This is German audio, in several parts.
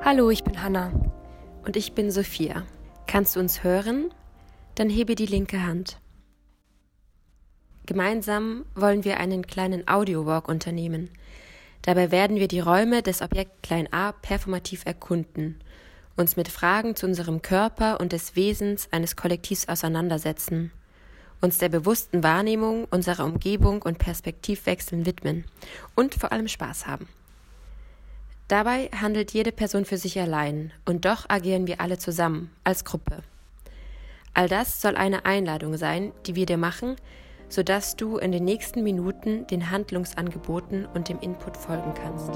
Hallo, ich bin Hanna. Und ich bin Sophia. Kannst du uns hören? Dann hebe die linke Hand. Gemeinsam wollen wir einen kleinen Audio-Walk unternehmen. Dabei werden wir die Räume des Objekt Klein-a performativ erkunden, uns mit Fragen zu unserem Körper und des Wesens eines Kollektivs auseinandersetzen, uns der bewussten Wahrnehmung unserer Umgebung und Perspektivwechseln widmen und vor allem Spaß haben. Dabei handelt jede Person für sich allein und doch agieren wir alle zusammen, als Gruppe. All das soll eine Einladung sein, die wir dir machen, sodass du in den nächsten Minuten den Handlungsangeboten und dem Input folgen kannst.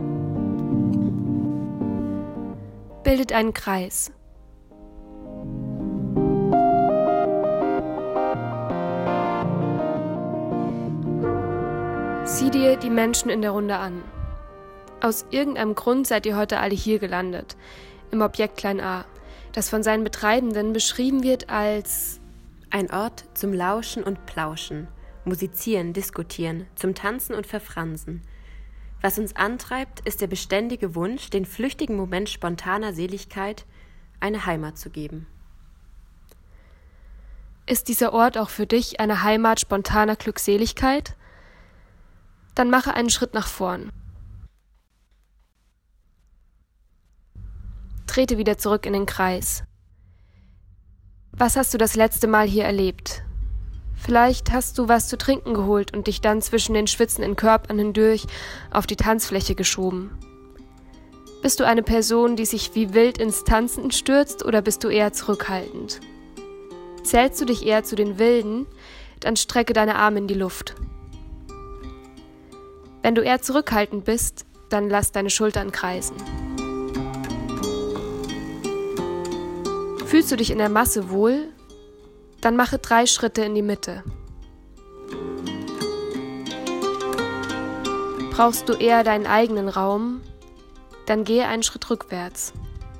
Bildet einen Kreis. Sieh dir die Menschen in der Runde an. Aus irgendeinem Grund seid ihr heute alle hier gelandet, im Objekt Klein-a, das von seinen Betreibenden beschrieben wird als ein Ort zum Lauschen und Plauschen, Musizieren, Diskutieren, zum Tanzen und Verfransen. Was uns antreibt, ist der beständige Wunsch, den flüchtigen Moment spontaner Seligkeit eine Heimat zu geben. Ist dieser Ort auch für dich eine Heimat spontaner Glückseligkeit? Dann mache einen Schritt nach vorn. Trete wieder zurück in den Kreis. Was hast du das letzte Mal hier erlebt? Vielleicht hast du was zu trinken geholt und dich dann zwischen den schwitzenden Körpern hindurch auf die Tanzfläche geschoben. Bist du eine Person, die sich wie wild ins Tanzen stürzt, oder bist du eher zurückhaltend? Zählst du dich eher zu den Wilden, dann strecke deine Arme in die Luft. Wenn du eher zurückhaltend bist, dann lass deine Schultern kreisen. Fühlst du dich in der Masse wohl? Dann mache 3 Schritte in die Mitte. Brauchst du eher deinen eigenen Raum? Dann gehe einen Schritt rückwärts.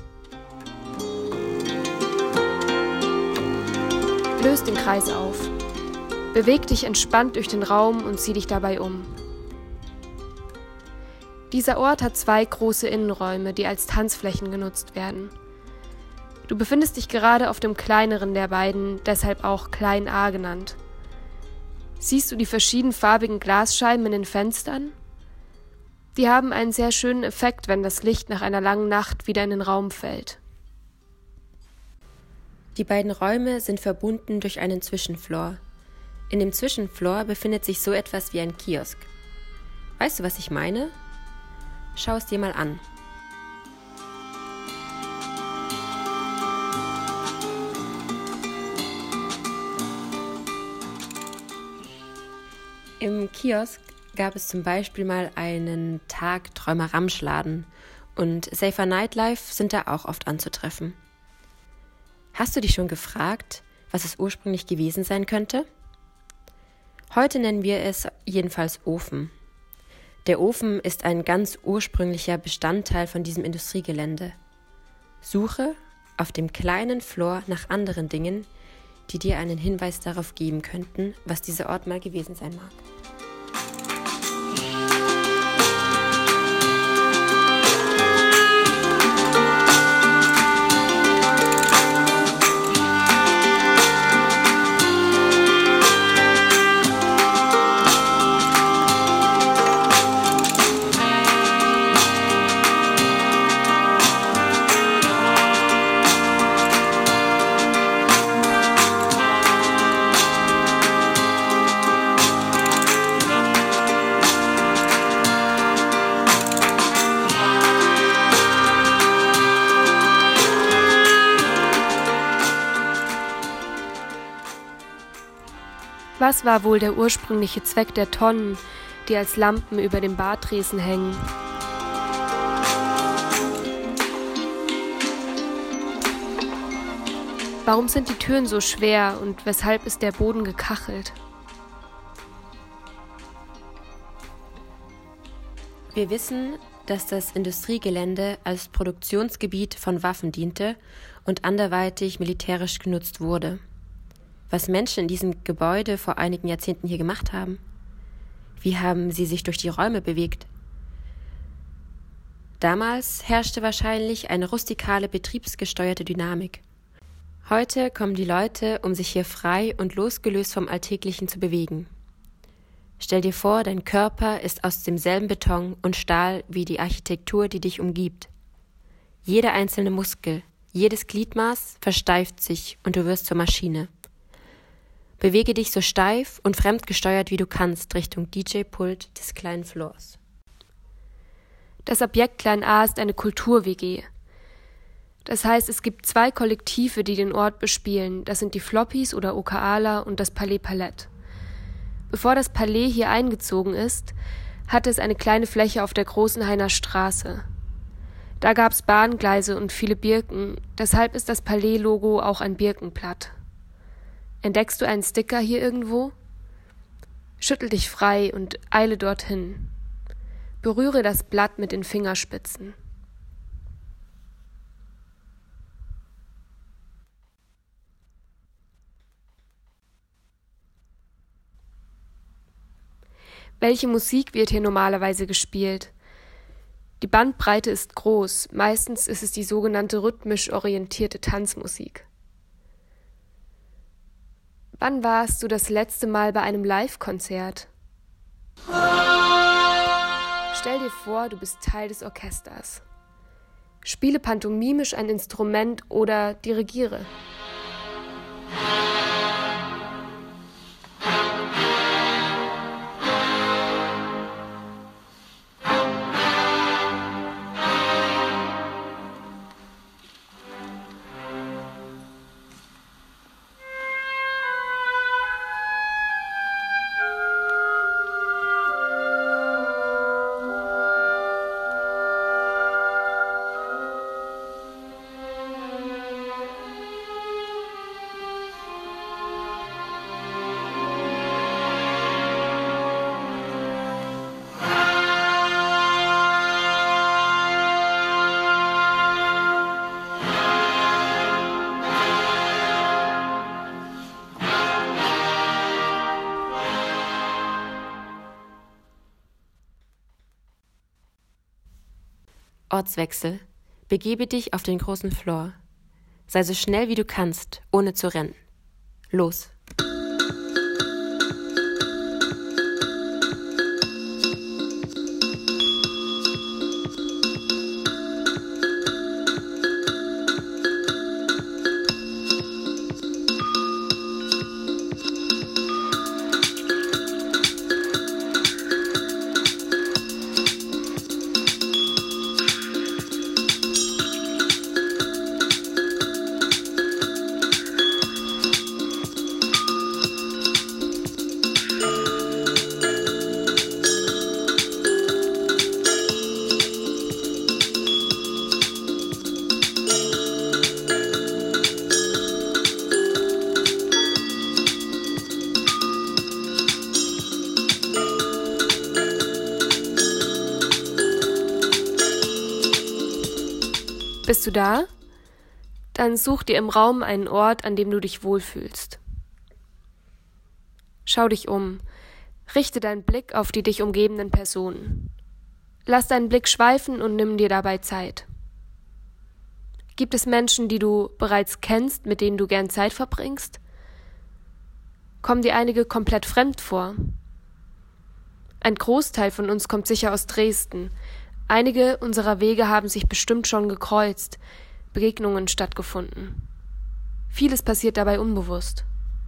Löse den Kreis auf. Beweg dich entspannt durch den Raum und zieh dich dabei um. Dieser Ort hat 2 große Innenräume, die als Tanzflächen genutzt werden. Du befindest dich gerade auf dem kleineren der beiden, deshalb auch Klein-a genannt. Siehst du die verschiedenfarbigen Glasscheiben in den Fenstern? Die haben einen sehr schönen Effekt, wenn das Licht nach einer langen Nacht wieder in den Raum fällt. Die beiden Räume sind verbunden durch einen Zwischenfloor. In dem Zwischenfloor befindet sich so etwas wie ein Kiosk. Weißt du, was ich meine? Schau es dir mal an. Im Kiosk gab es zum Beispiel mal einen Tagträumer-Ramschladen und Safer Nightlife sind da auch oft anzutreffen. Hast du dich schon gefragt, was es ursprünglich gewesen sein könnte? Heute nennen wir es jedenfalls Ofen. Der Ofen ist ein ganz ursprünglicher Bestandteil von diesem Industriegelände. Suche auf dem kleinen Floor nach anderen Dingen, die dir einen Hinweis darauf geben könnten, was dieser Ort mal gewesen sein mag. Was war wohl der ursprüngliche Zweck der Tonnen, die als Lampen über dem Bartresen hängen? Warum sind die Türen so schwer und weshalb ist der Boden gekachelt? Wir wissen, dass das Industriegelände als Produktionsgebiet von Waffen diente und anderweitig militärisch genutzt wurde. Was Menschen in diesem Gebäude vor einigen Jahrzehnten hier gemacht haben? Wie haben sie sich durch die Räume bewegt? Damals herrschte wahrscheinlich eine rustikale, betriebsgesteuerte Dynamik. Heute kommen die Leute, um sich hier frei und losgelöst vom Alltäglichen zu bewegen. Stell dir vor, dein Körper ist aus demselben Beton und Stahl wie die Architektur, die dich umgibt. Jeder einzelne Muskel, jedes Gliedmaß versteift sich und du wirst zur Maschine. Bewege dich so steif und fremdgesteuert wie du kannst Richtung DJ-Pult des kleinen Floors. Das Objekt Klein A ist eine Kultur-WG. Das heißt, es gibt 2 Kollektive, die den Ort bespielen. Das sind die Floppies oder Okaala und das Palais Palette. Bevor das Palais hier eingezogen ist, hatte es eine kleine Fläche auf der Großen Hainer Straße. Da gab es Bahngleise und viele Birken, deshalb ist das Palais-Logo auch ein Birkenblatt. Entdeckst du einen Sticker hier irgendwo? Schüttel dich frei und eile dorthin. Berühre das Blatt mit den Fingerspitzen. Welche Musik wird hier normalerweise gespielt? Die Bandbreite ist groß, meistens ist es die sogenannte rhythmisch orientierte Tanzmusik. Wann warst du das letzte Mal bei einem Live-Konzert? Stell dir vor, du bist Teil des Orchesters. Spiele pantomimisch ein Instrument oder dirigiere. Ortswechsel. Begebe dich auf den großen Floor. Sei so schnell wie du kannst, ohne zu rennen. Los! Bist du da? Dann such dir im Raum einen Ort, an dem du dich wohlfühlst. Schau dich um. Richte deinen Blick auf die dich umgebenden Personen. Lass deinen Blick schweifen und nimm dir dabei Zeit. Gibt es Menschen, die du bereits kennst, mit denen du gern Zeit verbringst? Kommen dir einige komplett fremd vor? Ein Großteil von uns kommt sicher aus Dresden. Einige unserer Wege haben sich bestimmt schon gekreuzt, Begegnungen stattgefunden. Vieles passiert dabei unbewusst.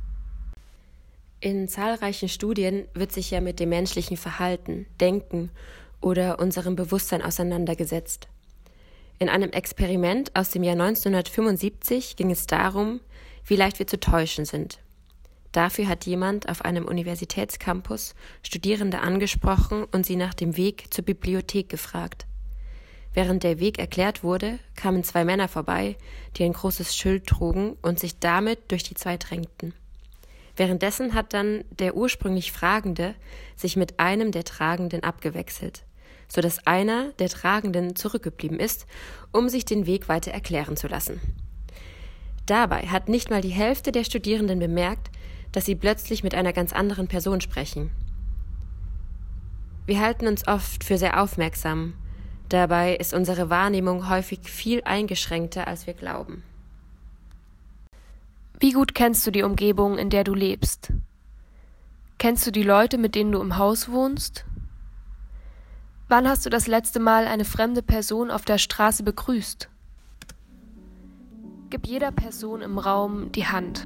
In zahlreichen Studien wird sich ja mit dem menschlichen Verhalten, Denken oder unserem Bewusstsein auseinandergesetzt. In einem Experiment aus dem Jahr 1975 ging es darum, wie leicht wir zu täuschen sind. Dafür hat jemand auf einem Universitätscampus Studierende angesprochen und sie nach dem Weg zur Bibliothek gefragt. Während der Weg erklärt wurde, kamen 2 Männer vorbei, die ein großes Schild trugen und sich damit durch die 2 drängten. Währenddessen hat dann der ursprünglich Fragende sich mit einem der Tragenden abgewechselt, sodass einer der Tragenden zurückgeblieben ist, um sich den Weg weiter erklären zu lassen. Dabei hat nicht mal die Hälfte der Studierenden bemerkt, dass sie plötzlich mit einer ganz anderen Person sprechen. Wir halten uns oft für sehr aufmerksam, Dabei ist unsere Wahrnehmung häufig viel eingeschränkter, als wir glauben. Wie gut kennst du die Umgebung, in der du lebst? Kennst du die Leute, mit denen du im Haus wohnst? Wann hast du das letzte Mal eine fremde Person auf der Straße begrüßt? Gib jeder Person im Raum die Hand.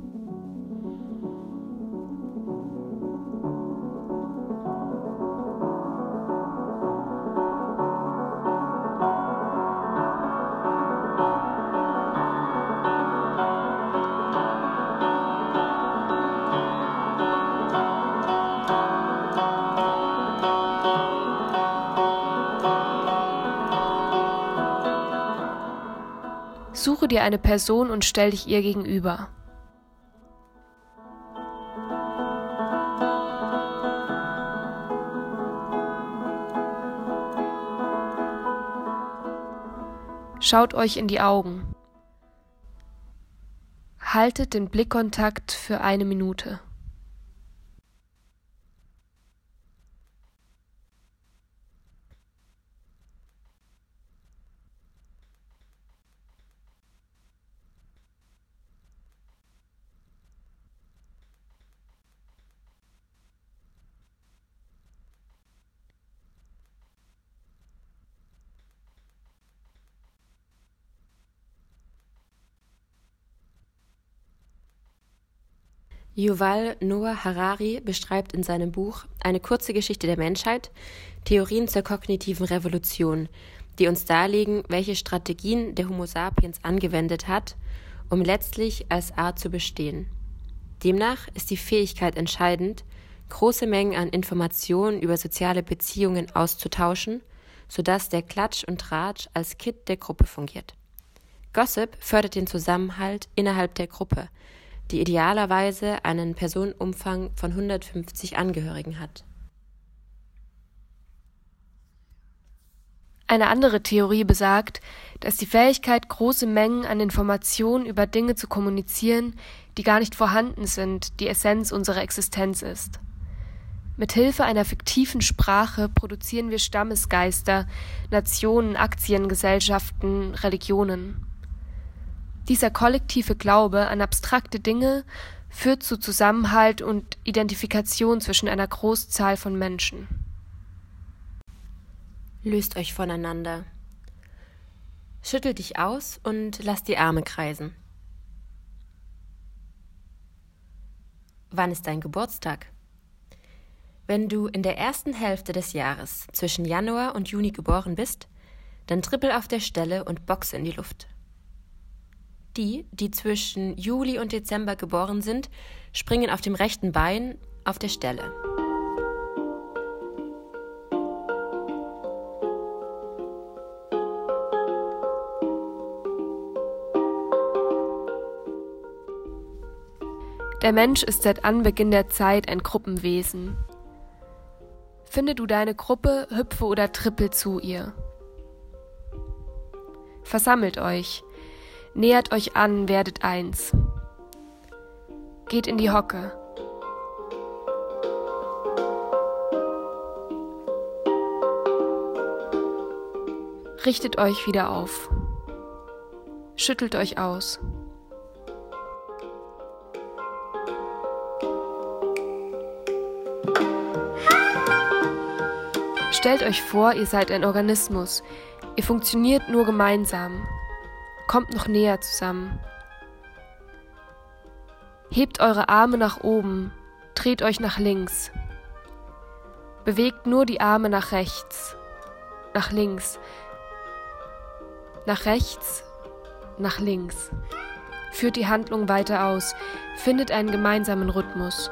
Suche dir eine Person und stell dich ihr gegenüber. Schaut euch in die Augen. Haltet den Blickkontakt für 1 Minute. Yuval Noah Harari beschreibt in seinem Buch Eine kurze Geschichte der Menschheit Theorien zur kognitiven Revolution, die uns darlegen, welche Strategien der Homo sapiens angewendet hat, um letztlich als Art zu bestehen. Demnach ist die Fähigkeit entscheidend, große Mengen an Informationen über soziale Beziehungen auszutauschen, sodass der Klatsch und Tratsch als Kit der Gruppe fungiert. Gossip fördert den Zusammenhalt innerhalb der Gruppe, die idealerweise einen Personenumfang von 150 Angehörigen hat. Eine andere Theorie besagt, dass die Fähigkeit, große Mengen an Informationen über Dinge zu kommunizieren, die gar nicht vorhanden sind, die Essenz unserer Existenz ist. Mithilfe einer fiktiven Sprache produzieren wir Stammesgeister, Nationen, Aktiengesellschaften, Religionen. Dieser kollektive Glaube an abstrakte Dinge führt zu Zusammenhalt und Identifikation zwischen einer Großzahl von Menschen. Löst euch voneinander. Schüttel dich aus und lass die Arme kreisen. Wann ist dein Geburtstag? Wenn du in der ersten Hälfte des Jahres zwischen Januar und Juni geboren bist, dann trippel auf der Stelle und boxe in die Luft. Die zwischen Juli und Dezember geboren sind, springen auf dem rechten Bein auf der Stelle. Der Mensch ist seit Anbeginn der Zeit ein Gruppenwesen. Finde du deine Gruppe, hüpfe oder trippel zu ihr. Versammelt euch. Nähert euch an, werdet eins. Geht in die Hocke. Richtet euch wieder auf. Schüttelt euch aus. Stellt euch vor, ihr seid ein Organismus. Ihr funktioniert nur gemeinsam. Kommt noch näher zusammen. Hebt eure Arme nach oben, dreht euch nach links. Bewegt nur die Arme nach rechts, nach links, nach rechts, nach links. Führt die Handlung weiter aus, findet einen gemeinsamen Rhythmus.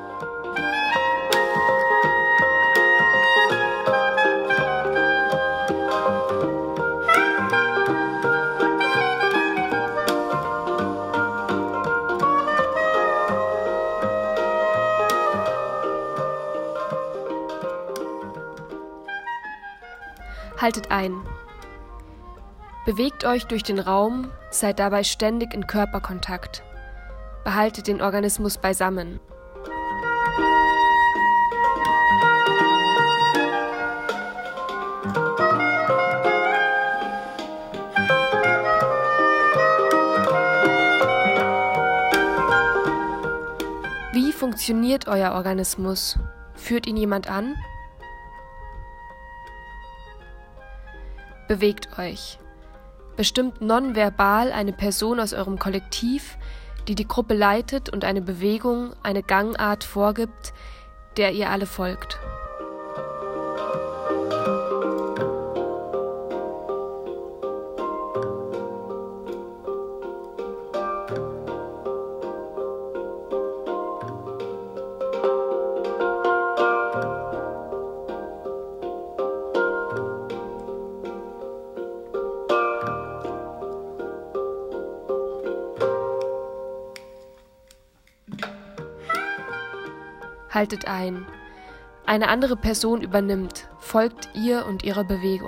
Haltet ein. Bewegt euch durch den Raum, seid dabei ständig in Körperkontakt. Behaltet den Organismus beisammen. funktioniert euer Organismus? Führt ihn jemand an? Bewegt euch. Bestimmt nonverbal eine Person aus eurem Kollektiv, die die Gruppe leitet und eine Bewegung, eine Gangart vorgibt, der ihr alle folgt. Haltet ein. Eine andere Person übernimmt, folgt ihr und ihrer Bewegung.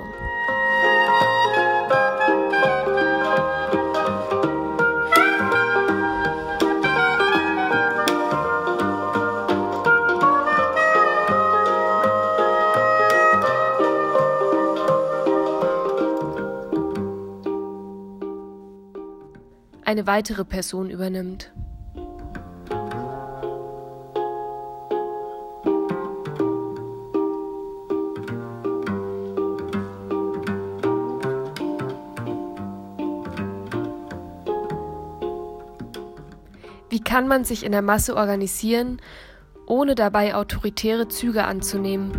Eine weitere Person übernimmt. Wie kann man sich in der Masse organisieren, ohne dabei autoritäre Züge anzunehmen?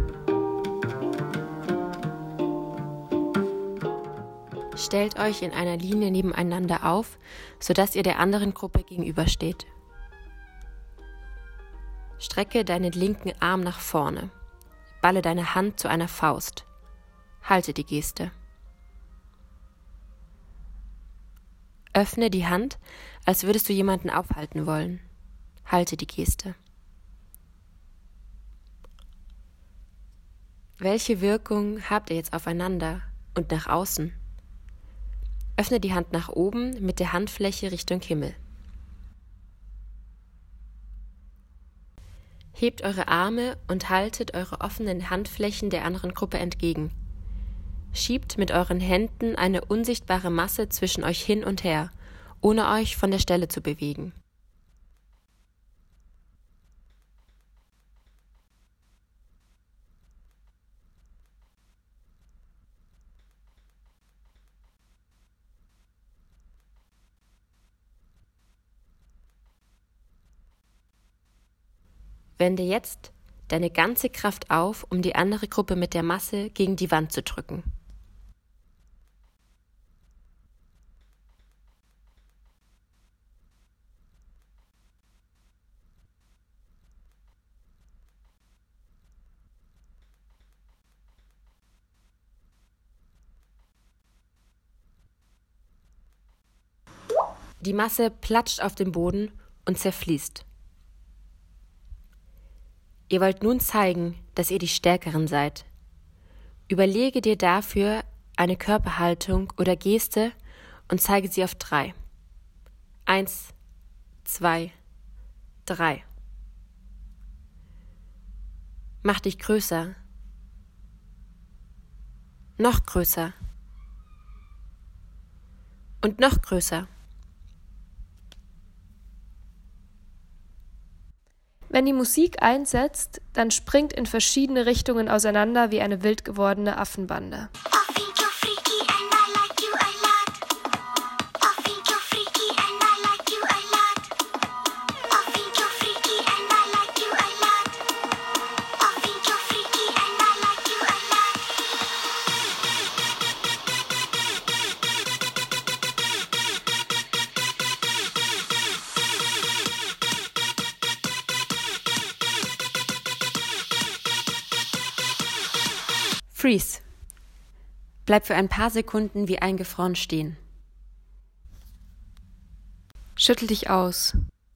Stellt euch in einer Linie nebeneinander auf, sodass ihr der anderen Gruppe gegenübersteht. Strecke deinen linken Arm nach vorne. Balle deine Hand zu einer Faust. Halte die Geste. Öffne die Hand, als würdest du jemanden aufhalten wollen. Halte die Geste. Welche Wirkung habt ihr jetzt aufeinander und nach außen? Öffne die Hand nach oben mit der Handfläche Richtung Himmel. Hebt eure Arme und haltet eure offenen Handflächen der anderen Gruppe entgegen. Schiebt mit euren Händen eine unsichtbare Masse zwischen euch hin und her, ohne euch von der Stelle zu bewegen. Wende jetzt deine ganze Kraft auf, um die andere Gruppe mit der Masse gegen die Wand zu drücken. Die Masse platscht auf den Boden und zerfließt. Ihr wollt nun zeigen, dass ihr die Stärkeren seid. Überlege dir dafür eine Körperhaltung oder Geste und zeige sie auf 3. 1, 2, 3. Mach dich größer. Noch größer. Und noch größer. Wenn die Musik einsetzt, dann springt in verschiedene Richtungen auseinander wie eine wild gewordene Affenbande. Freeze. Bleib für ein paar Sekunden wie eingefroren stehen. Schüttel dich aus.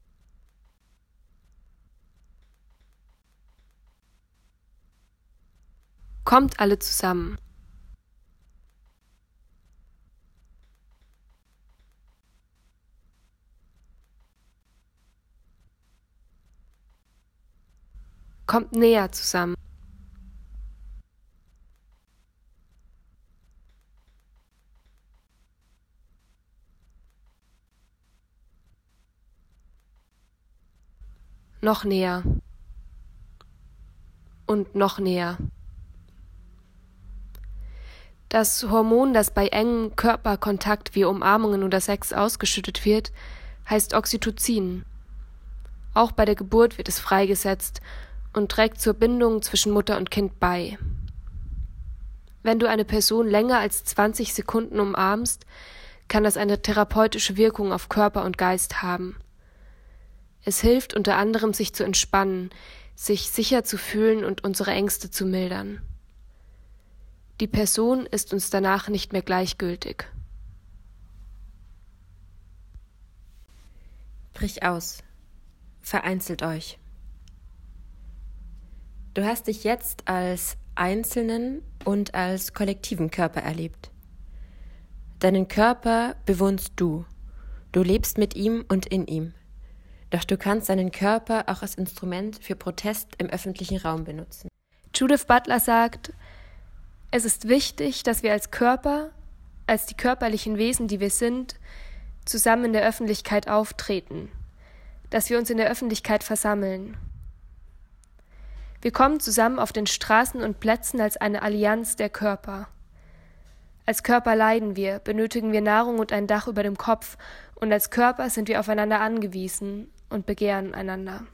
Kommt alle zusammen. Kommt näher zusammen. noch näher und noch näher. Das Hormon, das bei engem Körperkontakt wie Umarmungen oder Sex ausgeschüttet wird, heißt Oxytocin. Auch bei der Geburt wird es freigesetzt und trägt zur Bindung zwischen Mutter und Kind bei. Wenn du eine Person länger als 20 Sekunden umarmst, kann das eine therapeutische Wirkung auf Körper und Geist haben. Es hilft unter anderem, sich zu entspannen, sich sicher zu fühlen und unsere Ängste zu mildern. Die Person ist uns danach nicht mehr gleichgültig. Brich aus. Vereinzelt euch. Du hast dich jetzt als einzelnen und als kollektiven Körper erlebt. Deinen Körper bewohnst du. Du lebst mit ihm und in ihm. Doch du kannst deinen Körper auch als Instrument für Protest im öffentlichen Raum benutzen. Judith Butler sagt, es ist wichtig, dass wir als Körper, als die körperlichen Wesen, die wir sind, zusammen in der Öffentlichkeit auftreten, dass wir uns in der Öffentlichkeit versammeln. Wir kommen zusammen auf den Straßen und Plätzen als eine Allianz der Körper. Als Körper leiden wir, benötigen wir Nahrung und ein Dach über dem Kopf, und als Körper sind wir aufeinander angewiesen und begehren einander.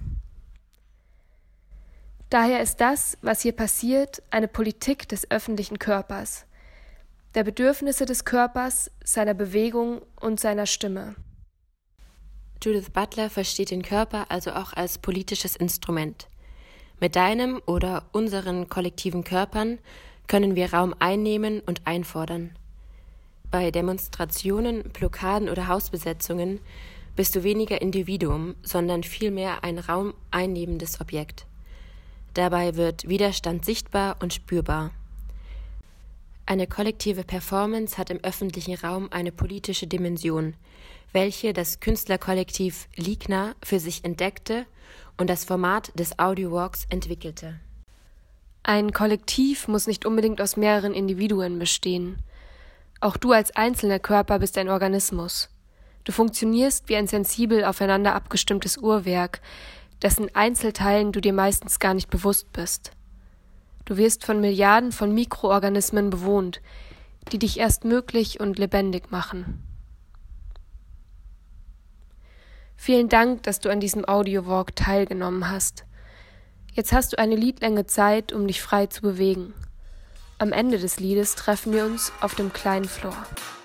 Daher ist das, was hier passiert, eine Politik des öffentlichen Körpers, der Bedürfnisse des Körpers, seiner Bewegung und seiner Stimme. Judith Butler versteht den Körper also auch als politisches Instrument. Mit deinem oder unseren kollektiven Körpern können wir Raum einnehmen und einfordern. Bei Demonstrationen, Blockaden oder Hausbesetzungen bist du weniger Individuum, sondern vielmehr ein Raum einnehmendes Objekt. Dabei wird Widerstand sichtbar und spürbar. Eine kollektive Performance hat im öffentlichen Raum eine politische Dimension, welche das Künstlerkollektiv Ligna für sich entdeckte und das Format des Audiowalks entwickelte. Ein Kollektiv muss nicht unbedingt aus mehreren Individuen bestehen. Auch du als einzelner Körper bist ein Organismus. Du funktionierst wie ein sensibel aufeinander abgestimmtes Uhrwerk, dessen Einzelteilen du dir meistens gar nicht bewusst bist. Du wirst von Milliarden von Mikroorganismen bewohnt, die dich erst möglich und lebendig machen. Vielen Dank, dass du an diesem Audiowalk teilgenommen hast. Jetzt hast du eine Liedlänge Zeit, um dich frei zu bewegen. Am Ende des Liedes treffen wir uns auf dem kleinen Floor.